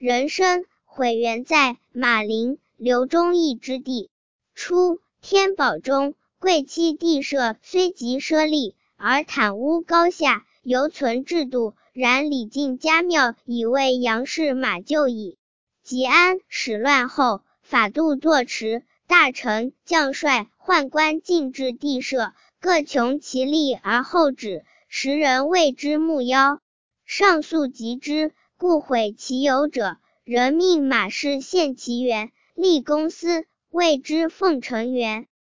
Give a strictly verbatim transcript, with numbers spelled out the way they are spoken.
人生毁原在马陵、刘忠义之地。初，天宝中，贵戚帝舍虽极奢丽，而袒污高下，犹存制度，然礼敬家庙以为杨氏马厩矣。及安始乱后，法度堕迟，大臣、将帅、宦官进至帝舍，各穷其力而后止，时人谓之木妖。上溯及之，故毁其有者，人命马氏献其园，立公司，谓之奉承园。